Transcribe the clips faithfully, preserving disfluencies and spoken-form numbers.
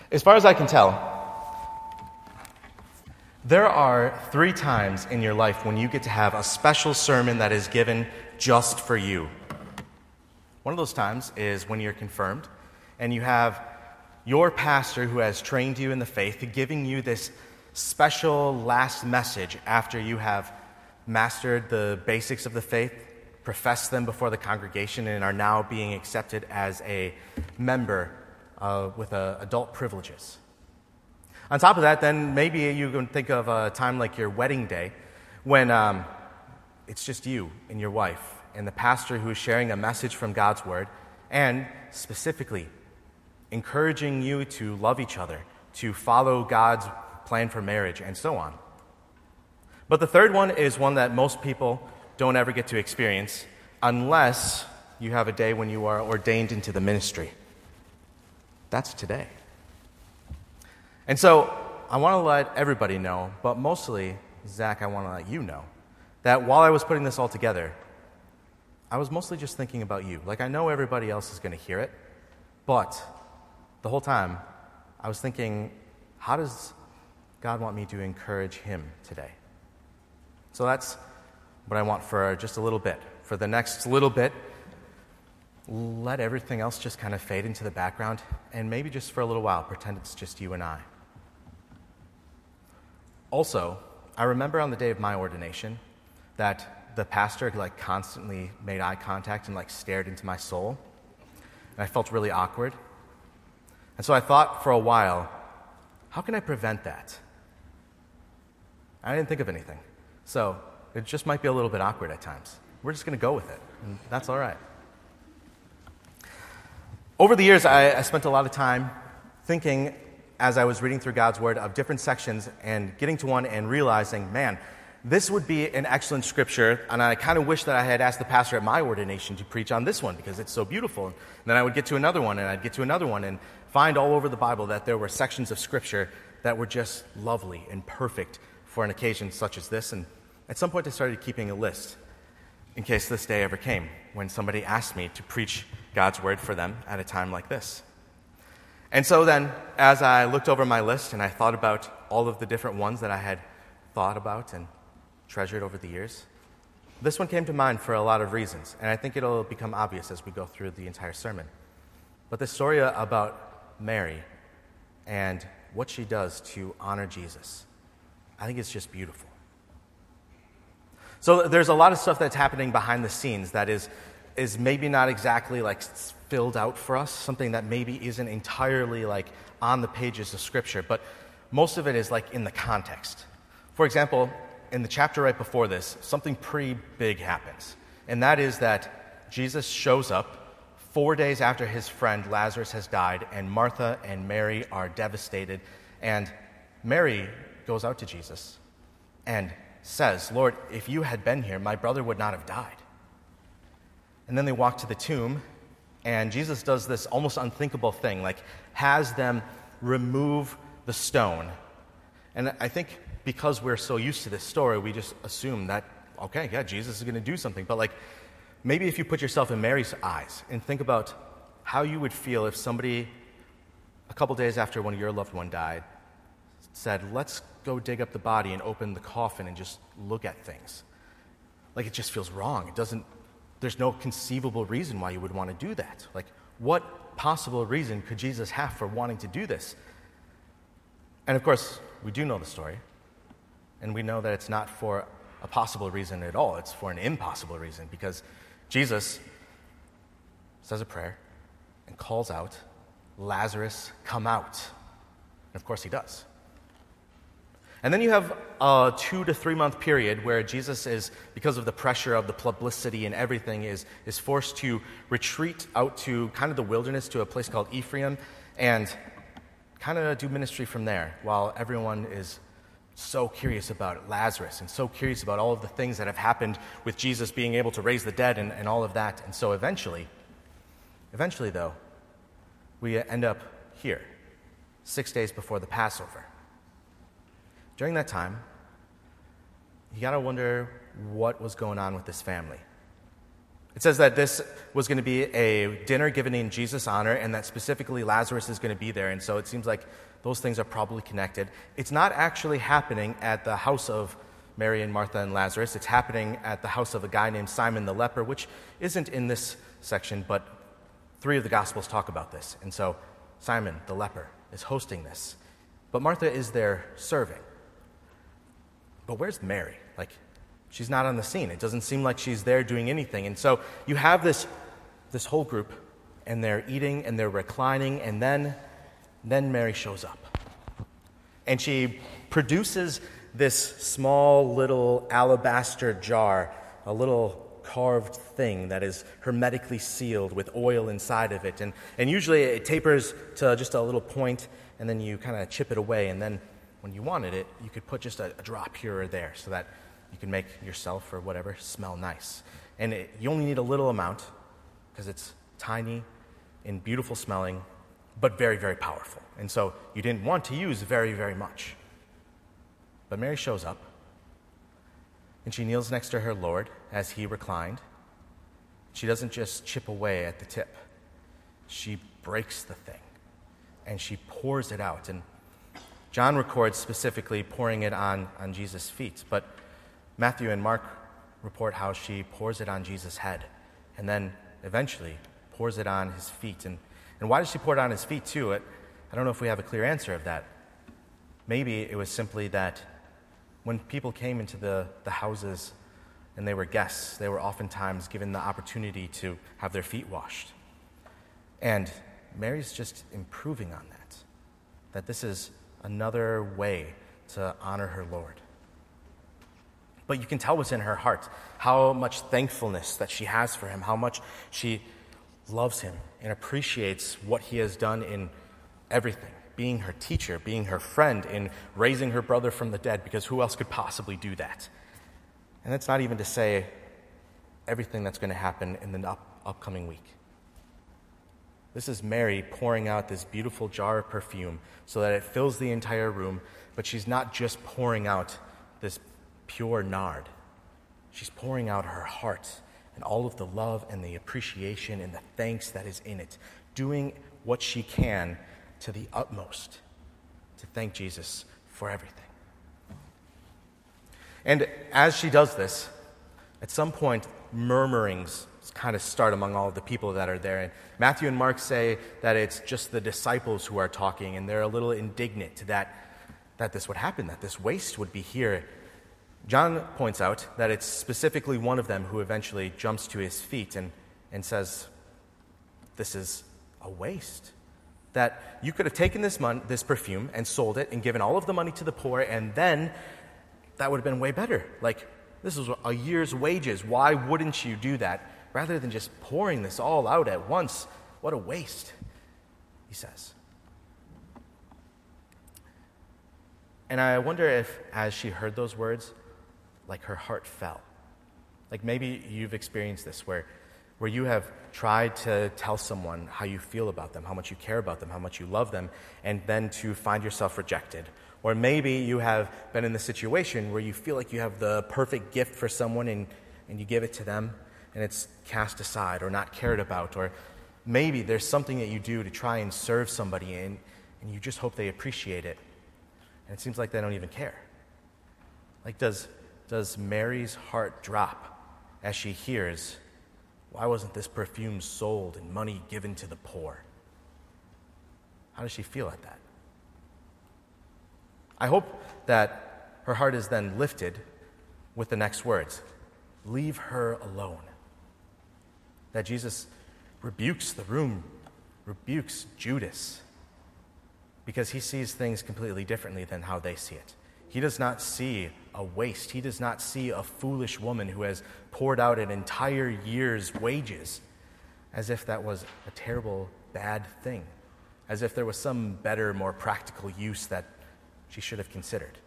As far as I can tell, there are three times in your life when you get to have a special sermon that is given just for you. One of those times is when you're confirmed, and you have your pastor who has trained you in the faith giving you this special last message after you have mastered the basics of the faith, professed them before the congregation, and are now being accepted as a member uh, with uh, adult privileges. On top of that, then maybe you can think of a time like your wedding day when um, it's just you and your wife and the pastor who is sharing a message from God's Word and specifically encouraging you to love each other, to follow God's plan for marriage, and so on. But the third one is one that most people don't ever get to experience unless you have a day when you are ordained into the ministry. That's today. And so I want to let everybody know, but mostly, Zach, I want to let you know, that while I was putting this all together, I was mostly just thinking about you. Like, I know everybody else is going to hear it, but the whole time I was thinking, how does God want me to encourage him today? So that's what I want for just a little bit. For the next little bit, let everything else just kind of fade into the background, and maybe just for a little while, pretend it's just you and I. Also, I remember on the day of my ordination that the pastor like constantly made eye contact and like stared into my soul, and I felt really awkward. And so I thought for a while, how can I prevent that? I didn't think of anything. So it just might be a little bit awkward at times. We're just going to go with it, and that's all right. Over the years, I, I spent a lot of time thinking, as I was reading through God's Word, of different sections and getting to one and realizing, man, this would be an excellent scripture, and I kind of wish that I had asked the pastor at my ordination to preach on this one because it's so beautiful. And then I would get to another one, and I'd get to another one, and find all over the Bible that there were sections of scripture that were just lovely and perfect for an occasion such as this. And at some point, I started keeping a list in case this day ever came when somebody asked me to preach God's Word for them at a time like this. And so then, as I looked over my list and I thought about all of the different ones that I had thought about and treasured over the years, this one came to mind for a lot of reasons, and I think it'll become obvious as we go through the entire sermon. But the story about Mary and what she does to honor Jesus, I think it's just beautiful. So there's a lot of stuff that's happening behind the scenes that is is maybe not exactly like filled out for us, something that maybe isn't entirely like on the pages of Scripture, but most of it is like in the context. For example, in the chapter right before this, something pretty big happens, and that is that Jesus shows up four days after his friend Lazarus has died, and Martha and Mary are devastated, and Mary goes out to Jesus and says, "Lord, if you had been here, my brother would not have died." And then they walk to the tomb, and Jesus does this almost unthinkable thing, like has them remove the stone. And I think because we're so used to this story, we just assume that, okay, yeah, Jesus is going to do something. But like, maybe if you put yourself in Mary's eyes and think about how you would feel if somebody, a couple days after one of your loved one died, said, let's go dig up the body and open the coffin and just look at things. Like, it just feels wrong. It doesn't, there's no conceivable reason why you would want to do that. Like, what possible reason could Jesus have for wanting to do this? And of course, we do know the story, and we know that it's not for a possible reason at all. It's for an impossible reason, because Jesus says a prayer and calls out, Lazarus, come out. And of course he does. And then you have a two to three month period where Jesus is, because of the pressure of the publicity and everything, is, is forced to retreat out to kind of the wilderness to a place called Ephraim and kind of do ministry from there while everyone is so curious about Lazarus and so curious about all of the things that have happened with Jesus being able to raise the dead and, and all of that. And so eventually, eventually though, we end up here, six days before the Passover. During that time, you got to wonder what was going on with this family. It says that this was going to be a dinner given in Jesus' honor, and that specifically Lazarus is going to be there. And so it seems like those things are probably connected. It's not actually happening at the house of Mary and Martha and Lazarus. It's happening at the house of a guy named Simon the leper, which isn't in this section, but three of the Gospels talk about this. And so Simon the leper is hosting this. But Martha is there serving. But where's Mary? Like, she's not on the scene. It doesn't seem like she's there doing anything. And so you have this, this whole group, and they're eating and they're reclining, and then, then Mary shows up. And she produces this small little alabaster jar, a little carved thing that is hermetically sealed with oil inside of it. And, and usually it tapers to just a little point, and then you kind of chip it away. And then when you wanted it, you could put just a, a drop here or there so that you can make yourself or whatever smell nice. And it, you only need a little amount because it's tiny and beautiful smelling, but very, very powerful. And so you didn't want to use very, very much. But Mary shows up, and she kneels next to her Lord as he reclined. She doesn't just chip away at the tip. She breaks the thing, and she pours it out. And John records specifically pouring it on, on Jesus' feet, but Matthew and Mark report how she pours it on Jesus' head, and then eventually pours it on his feet. And, and why does she pour it on his feet, too? It, I don't know if we have a clear answer of that. Maybe it was simply that when people came into the, the houses and they were guests, they were oftentimes given the opportunity to have their feet washed. And Mary's just improving on that, that this is another way to honor her Lord. But you can tell what's in her heart, how much thankfulness that she has for him, how much she loves him and appreciates what he has done in everything. Being her teacher, being her friend, in raising her brother from the dead, because who else could possibly do that? And that's not even to say everything that's going to happen in the up- upcoming week. This is Mary pouring out this beautiful jar of perfume so that it fills the entire room, but she's not just pouring out this pure nard. She's pouring out her heart and all of the love and the appreciation and the thanks that is in it, doing what she can to the utmost to thank Jesus for everything. And as she does this, at some point, murmurings kind of start among all of the people that are there. And Matthew and Mark say that it's just the disciples who are talking, and they're a little indignant that, that this would happen, that this waste would be here. John points out that it's specifically one of them who eventually jumps to his feet and, and says, this is a waste. That you could have taken this mon- this perfume and sold it and given all of the money to the poor, and then that would have been way better. Like, this was a year's wages. Why wouldn't you do that? Rather than just pouring this all out at once, what a waste, he says. And I wonder if, as she heard those words, like her heart fell. Like maybe you've experienced this where where you have tried to tell someone how you feel about them, how much you care about them, how much you love them, and then to find yourself rejected. Or maybe you have been in the situation where you feel like you have the perfect gift for someone and, and you give it to them and it's cast aside or not cared about. Or maybe there's something that you do to try and serve somebody and, and you just hope they appreciate it. And it seems like they don't even care. Like does, does Mary's heart drop as she hears, why wasn't this perfume sold and money given to the poor? How does she feel at that? I hope that her heart is then lifted with the next words, leave her alone. That Jesus rebukes the room, rebukes Judas, because he sees things completely differently than how they see it. He does not see a waste. He does not see a foolish woman who has poured out an entire year's wages as if that was a terrible, bad thing, as if there was some better, more practical use that she should have considered.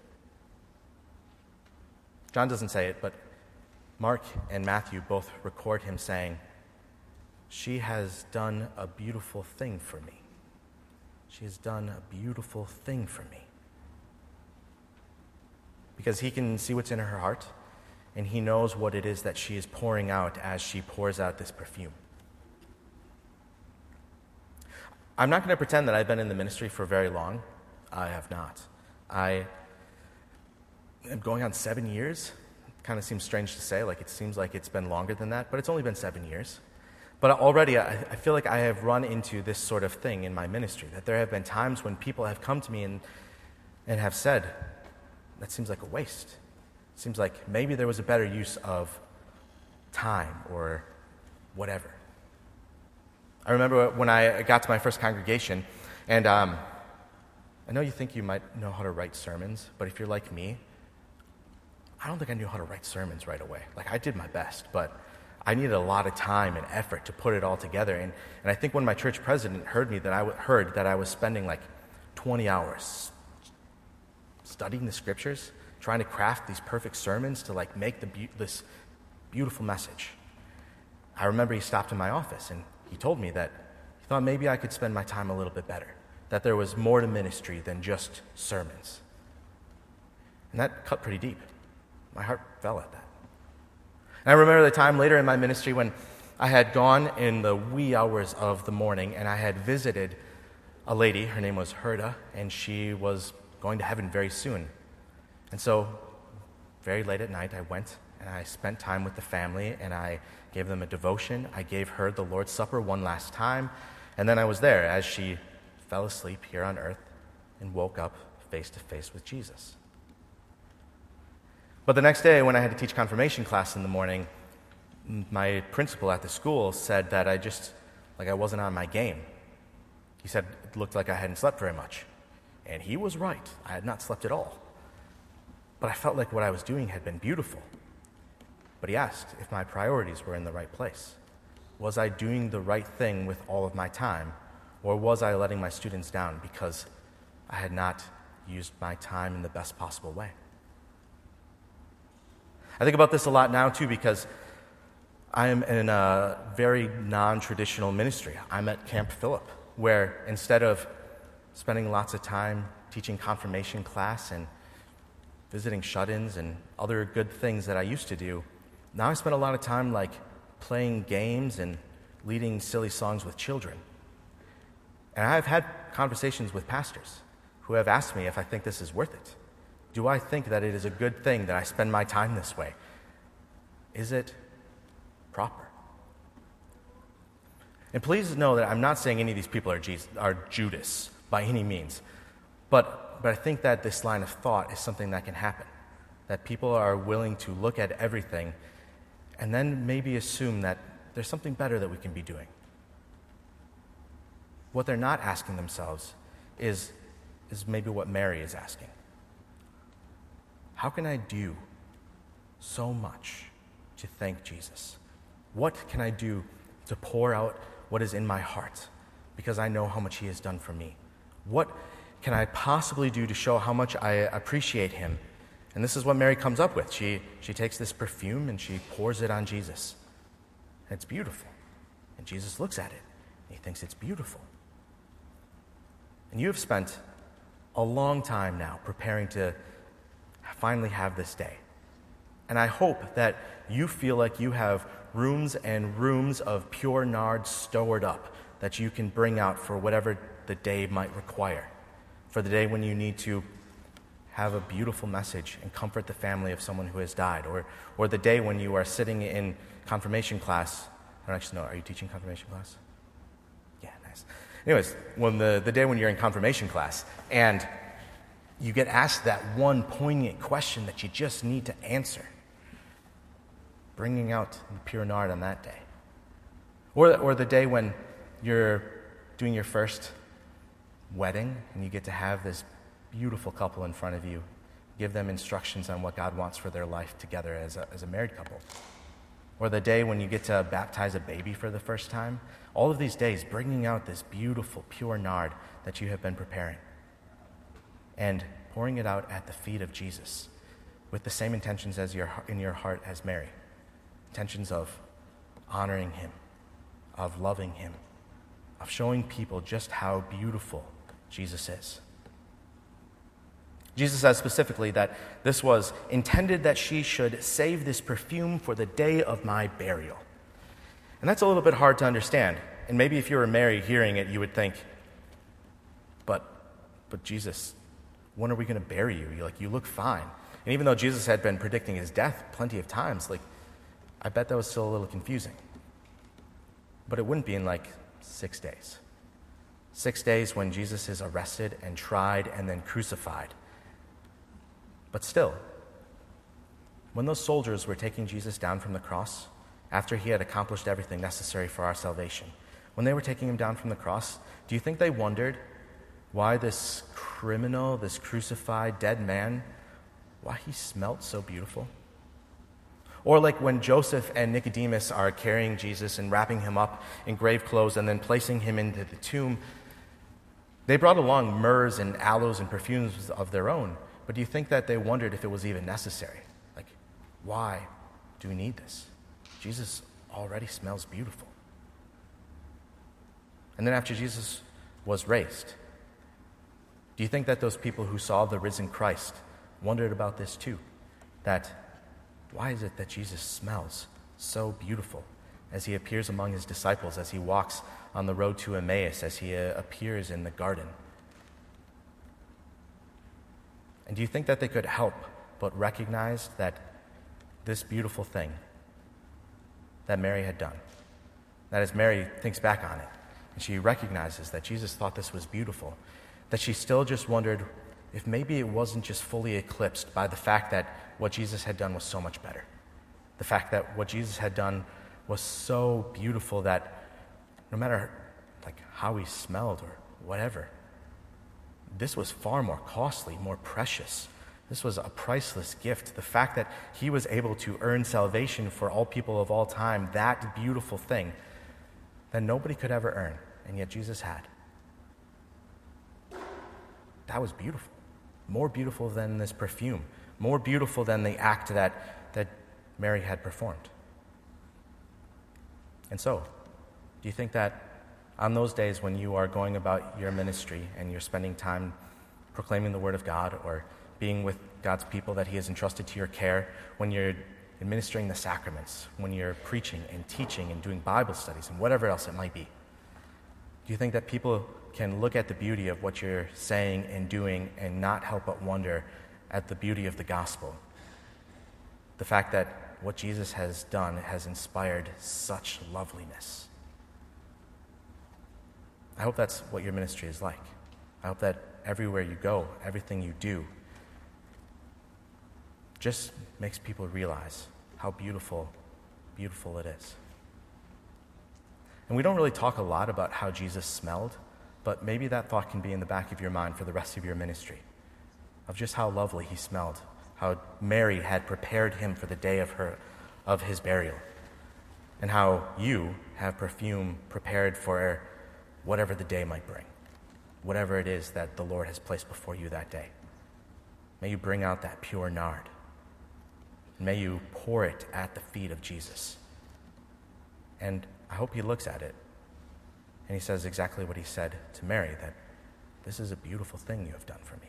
John doesn't say it, but Mark and Matthew both record him saying, she has done a beautiful thing for me. She has done a beautiful thing for me. Because he can see what's in her heart, and he knows what it is that she is pouring out as she pours out this perfume. I'm not going to pretend that I've been in the ministry for very long. I have not. I am going on seven years. It kind of seems strange to say, like it seems like it's been longer than that, but it's only been seven years. But already I, I feel like I have run into this sort of thing in my ministry, that there have been times when people have come to me and, and have said, that seems like a waste. It seems like maybe there was a better use of time or whatever. I remember when I got to my first congregation, and um, I know you think you might know how to write sermons, but if you're like me, I don't think I knew how to write sermons right away. Like, I did my best, but I needed a lot of time and effort to put it all together. And, and I think when my church president heard me that I w- heard that I was spending like twenty hours studying the scriptures, trying to craft these perfect sermons to like make the be- this beautiful message, I remember he stopped in my office and he told me that he thought maybe I could spend my time a little bit better, that there was more to ministry than just sermons. And that cut pretty deep. My heart fell at that. And I remember the time later in my ministry when I had gone in the wee hours of the morning and I had visited a lady. Her name was Herda, and she was going to heaven very soon. And so very late at night I went and I spent time with the family and I gave them a devotion. I gave her the Lord's Supper one last time, and then I was there as she fell asleep here on earth and woke up face to face with Jesus. But the next day when I had to teach confirmation class in the morning, my principal at the school said that I just, like I wasn't on my game. He said it looked like I hadn't slept very much. And he was right. I had not slept at all. But I felt like what I was doing had been beautiful. But he asked if my priorities were in the right place. Was I doing the right thing with all of my time, or was I letting my students down because I had not used my time in the best possible way? I think about this a lot now, too, because I am in a very non-traditional ministry. I'm at Camp Philip, where instead of spending lots of time teaching confirmation class and visiting shut-ins and other good things that I used to do, now I spend a lot of time like playing games and leading silly songs with children. And I've had conversations with pastors who have asked me if I think this is worth it. Do I think that it is a good thing that I spend my time this way? Is it proper? And please know that I'm not saying any of these people are, Jesus, are Judas by any means. But, but I think that this line of thought is something that can happen. That people are willing to look at everything and then maybe assume that there's something better that we can be doing. What they're not asking themselves is, is maybe what Mary is asking. How can I do so much to thank Jesus? What can I do to pour out what is in my heart because I know how much he has done for me? What can I possibly do to show how much I appreciate him? And this is what Mary comes up with. She, she takes this perfume and she pours it on Jesus. And it's beautiful. And Jesus looks at it and he thinks it's beautiful. And you have spent a long time now preparing to finally have this day. And I hope that you feel like you have rooms and rooms of pure nard stored up that you can bring out for whatever the day might require. For the day when you need to have a beautiful message and comfort the family of someone who has died. Or, or the day when you are sitting in confirmation class. I don't actually know, are you teaching confirmation class? Yeah, nice. Anyways, when the, the day when you're in confirmation class and you get asked that one poignant question that you just need to answer, bringing out the pure nard on that day. Or, or the day when you're doing your first wedding and you get to have this beautiful couple in front of you, give them instructions on what God wants for their life together as a, as a married couple. Or the day when you get to baptize a baby for the first time. All of these days, bringing out this beautiful, pure nard that you have been preparing and pouring it out at the feet of Jesus with the same intentions as your, in your heart as Mary. Intentions of honoring him, of loving him, of showing people just how beautiful Jesus is. Jesus says specifically that this was intended that she should save this perfume for the day of my burial. And that's a little bit hard to understand. And maybe if you were Mary hearing it, you would think, but, but Jesus, when are we going to bury you? You like, you look fine. And even though Jesus had been predicting his death plenty of times, like, I bet that was still a little confusing. But it wouldn't be in like six days. Six days when Jesus is arrested and tried and then crucified. But still, when those soldiers were taking Jesus down from the cross, after he had accomplished everything necessary for our salvation, when they were taking him down from the cross, do you think they wondered why this criminal, this crucified dead man, why he smelt so beautiful? Or like when Joseph and Nicodemus are carrying Jesus and wrapping him up in grave clothes and then placing him into the tomb, they brought along myrrhs and aloes and perfumes of their own. But do you think that they wondered if it was even necessary? Like, why do we need this? Jesus already smells beautiful. And then after Jesus was raised, do you think that those people who saw the risen Christ wondered about this too? That why is it that Jesus smells so beautiful as he appears among his disciples, as he walks on the road to Emmaus, as he uh, appears in the garden? And do you think that they could help but recognize that this beautiful thing that Mary had done, that as Mary thinks back on it, and she recognizes that Jesus thought this was beautiful, that she still just wondered if maybe it wasn't just fully eclipsed by the fact that what Jesus had done was so much better. The fact that what Jesus had done was so beautiful that no matter like how he smelled or whatever, this was far more costly, more precious. This was a priceless gift. The fact that he was able to earn salvation for all people of all time, that beautiful thing that nobody could ever earn, and yet Jesus had. That was beautiful. More beautiful than this perfume. More beautiful than the act that, that Mary had performed. And so, do you think that on those days when you are going about your ministry and you're spending time proclaiming the Word of God or being with God's people that he has entrusted to your care, when you're administering the sacraments, when you're preaching and teaching and doing Bible studies and whatever else it might be, do you think that people can look at the beauty of what you're saying and doing and not help but wonder at the beauty of the gospel? The fact that what Jesus has done has inspired such loveliness. I hope that's what your ministry is like. I hope that everywhere you go, everything you do, just makes people realize how beautiful, beautiful it is. And we don't really talk a lot about how Jesus smelled, but maybe that thought can be in the back of your mind for the rest of your ministry, of just how lovely he smelled, how Mary had prepared him for the day of her, of his burial, and how you have perfume prepared for whatever the day might bring, whatever it is that the Lord has placed before you that day. May you bring out that pure nard. May you pour it at the feet of Jesus. And I hope he looks at it and he says exactly what he said to Mary, that this is a beautiful thing you have done for me.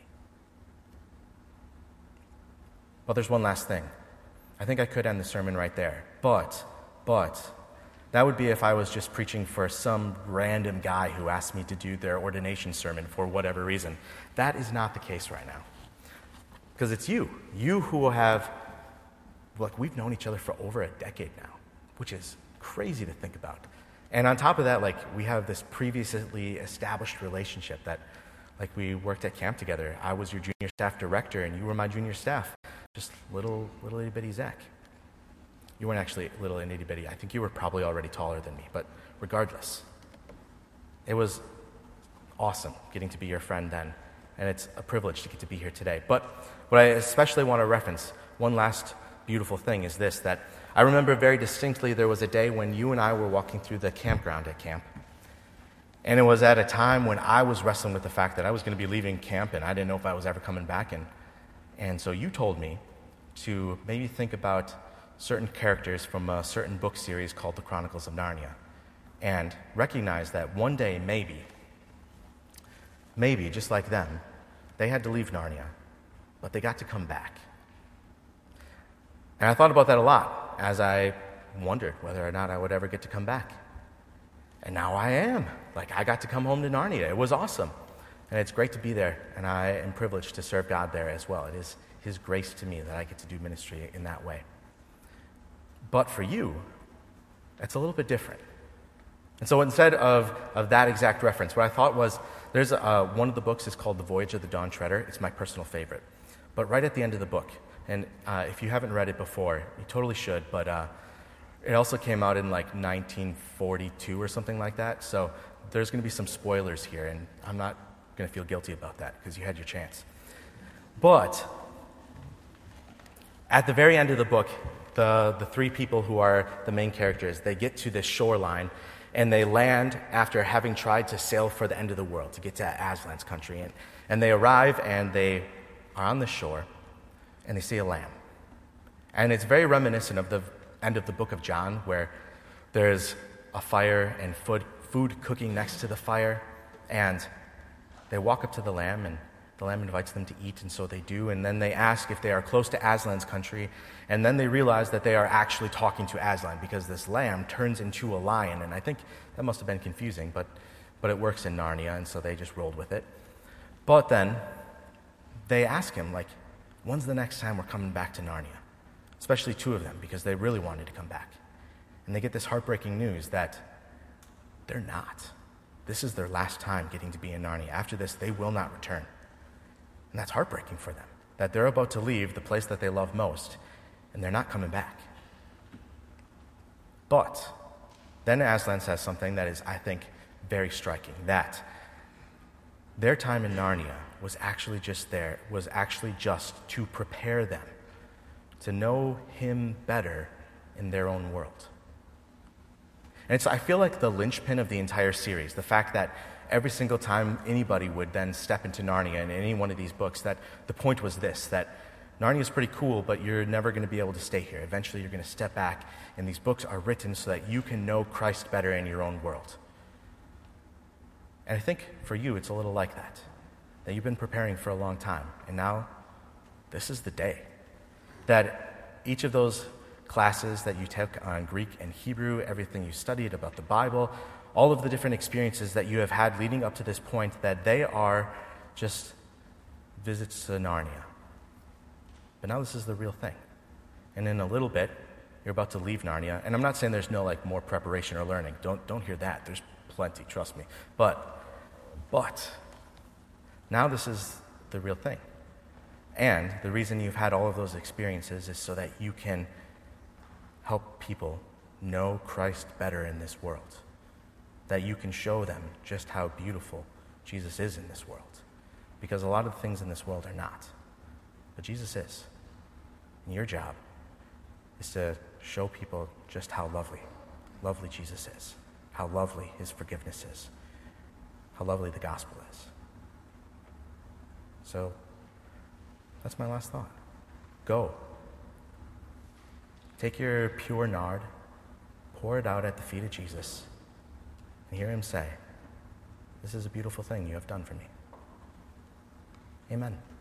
Well, there's one last thing. I think I could end the sermon right there. But, but, that would be if I was just preaching for some random guy who asked me to do their ordination sermon for whatever reason. That is not the case right now. Because it's you. You who have, like, we've known each other for over a decade now, which is crazy to think about. And on top of that, like, we have this previously established relationship that, like, we worked at camp together. I was your junior staff director, and you were my junior staff. Just little, little itty bitty Zach. You weren't actually little and itty bitty. I think you were probably already taller than me. But regardless, it was awesome getting to be your friend then. And it's a privilege to get to be here today. But what I especially want to reference, one last beautiful thing is this, that I remember very distinctly there was a day when you and I were walking through the campground at camp. And it was at a time when I was wrestling with the fact that I was going to be leaving camp and I didn't know if I was ever coming back. And, and so you told me to maybe think about certain characters from a certain book series called The Chronicles of Narnia and recognize that one day, maybe, maybe, just like them, they had to leave Narnia but they got to come back. And I thought about that a lot as I wondered whether or not I would ever get to come back. And now I am. Like, I got to come home to Narnia. It was awesome. And it's great to be there, and I am privileged to serve God there as well. It is His grace to me that I get to do ministry in that way. But for you, it's a little bit different. And so instead of, of that exact reference, what I thought was, there's a, uh, one of the books is called The Voyage of the Dawn Treader. It's my personal favorite. But right at the end of the book, and uh, if you haven't read it before, you totally should, but uh, it also came out in like nineteen forty-two or something like that, so there's going to be some spoilers here, and I'm not going to feel guilty about that because you had your chance. But at the very end of the book, the, the three people who are the main characters, they get to this shoreline, and they land after having tried to sail for the end of the world to get to Aslan's country. And, and they arrive, and they are on the shore, and they see a lamb. And it's very reminiscent of the end of the book of John, where there's a fire and food, food cooking next to the fire, and they walk up to the lamb, and the lamb invites them to eat, and so they do, and then they ask if they are close to Aslan's country, and then they realize that they are actually talking to Aslan, because this lamb turns into a lion, and I think that must have been confusing, but, but it works in Narnia, and so they just rolled with it. But then they ask him, like, when's the next time we're coming back to Narnia? Especially two of them, because they really wanted to come back. And they get this heartbreaking news that they're not. This is their last time getting to be in Narnia. After this, they will not return. And that's heartbreaking for them, that they're about to leave the place that they love most, and they're not coming back. But then Aslan says something that is, I think, very striking, that their time in Narnia was actually just there, was actually just to prepare them to know him better in their own world. And it's, I feel like the linchpin of the entire series, the fact that every single time anybody would then step into Narnia in any one of these books, that the point was this, that Narnia is pretty cool, but you're never going to be able to stay here. Eventually you're going to step back, and these books are written so that you can know Christ better in your own world. And I think for you it's a little like that, that you've been preparing for a long time, and now this is the day. That each of those classes that you took on Greek and Hebrew, everything you studied about the Bible, all of the different experiences that you have had leading up to this point, that they are just visits to Narnia. But now this is the real thing. And in a little bit, you're about to leave Narnia. And I'm not saying there's no like more preparation or learning. Don't don't hear that. There's plenty, trust me. But but now this is the real thing. And the reason you've had all of those experiences is so that you can help people know Christ better in this world. That you can show them just how beautiful Jesus is in this world. Because a lot of the things in this world are not. But Jesus is. And your job is to show people just how lovely, lovely Jesus is. How lovely his forgiveness is. How lovely the gospel is. So, that's my last thought. Go. Take your pure nard, pour it out at the feet of Jesus, and hear him say, "This is a beautiful thing you have done for me." Amen.